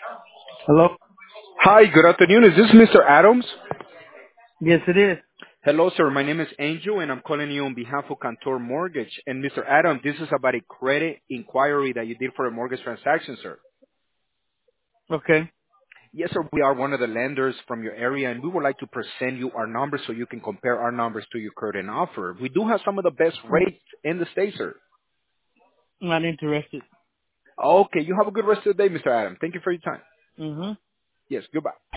Hello? Hi, good afternoon. Is this Mr. Adams? Yes, it is. Hello, sir. My name is Angel, and I'm calling you on behalf of Cantor Mortgage. And Mr. Adams, this is about a credit inquiry that you did for a mortgage transaction, sir. Okay. Yes, sir. We are one of the lenders from your area, and we would like to present you our numbers so you can compare our numbers to your current offer. We do have some of the best rates in the state, sir. Not interested. Okay, you have a good rest of the day, Mr. Adams. Thank you for your time. Mm-hmm. Yes, goodbye.